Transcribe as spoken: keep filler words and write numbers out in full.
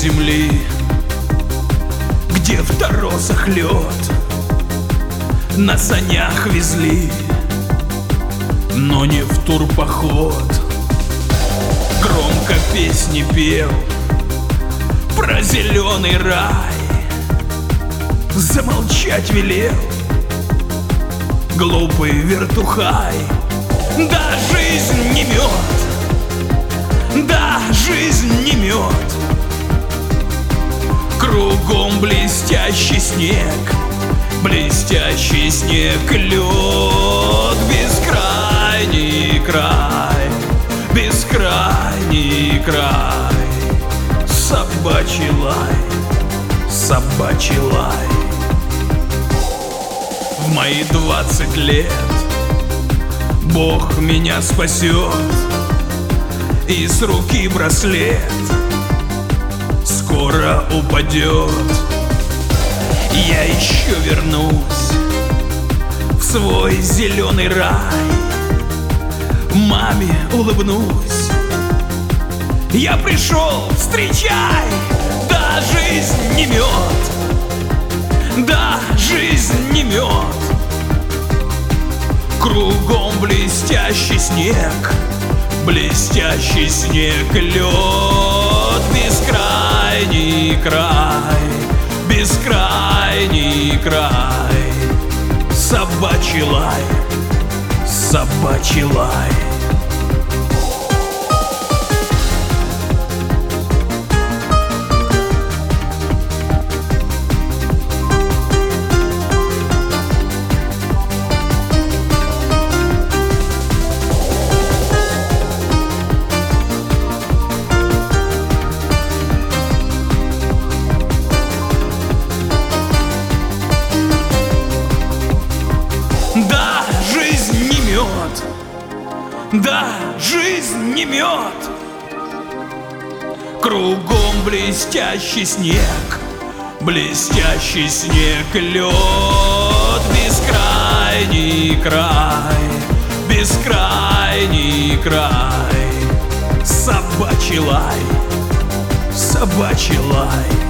земли, где в торосах лед на санях везли, но не в турпоход. Громко песни пел про зеленый рай, замолчать велел глупый вертухай. Да, жизнь не мед, да, жизнь не мед. Кругом блестящий снег, блестящий снег, лед. Бескрайний край, бескрайний край. Собачий лай, собачий лай. В мои двадцать лет Бог меня спасет, и с руки браслет скоро упадет. Я еще вернусь в свой зеленый рай, маме улыбнусь. Я пришел, встречай! Да, жизнь не мед, да, жизнь не мед. Кругом блестящий снег, блестящий снег, лед. Бескрайний край, бескрайний край. Собачий лай, собачий лай. Да, жизнь не мед. Кругом блестящий снег, блестящий снег, лед. Бескрайний край, бескрайний край. Собачий лай, собачий лай.